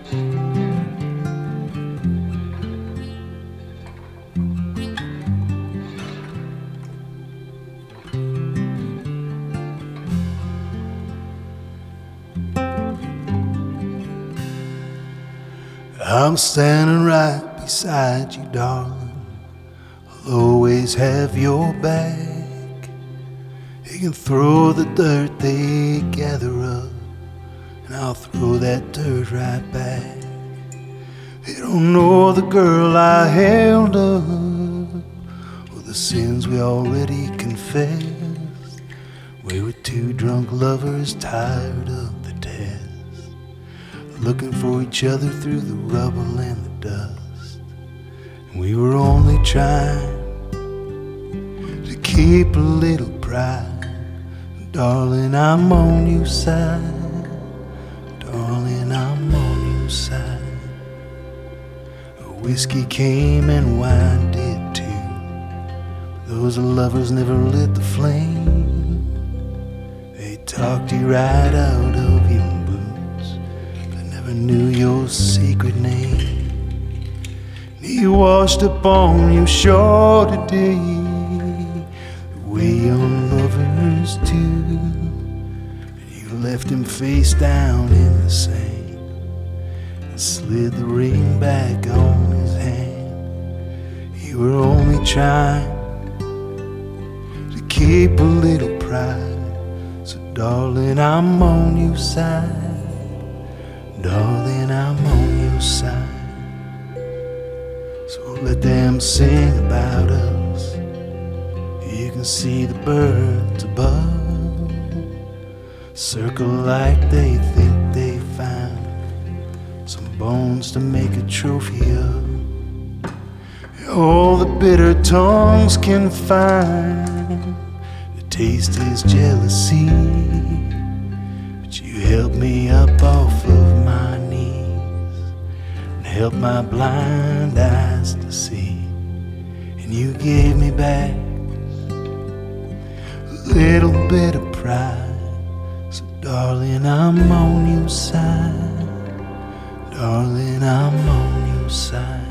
I'm standing right beside you, darling. I'll always have your back. You can throw the dirt they gather up, and I'll throw that dirt right back. They don't know the girl I held up, or the sins we already confessed. We were two drunk lovers tired of the test, looking for each other through the rubble and the dust. And we were only trying to keep a little pride. Darling, I'm on your side. Darling, I'm on your side. Whiskey came and wine did too. Those lovers never lit the flame. They talked you right out of your boots, but never knew your secret name. He washed up on your shore today, the way young lovers do. And you left him face down in the sand, slid the ring back on his hand. You were only trying to keep a little pride. So darling, I'm on your side. Darling, I'm on your side. So let them sing about us. You can see the birds above circle like they think they found some bones to make a trophy of. All the bitter tongues can find, the taste is jealousy. But you helped me up off of my knees and helped my blind eyes to see. And you gave me back a little bit of pride. So darling, I'm on your side. Darling, I'm on your side.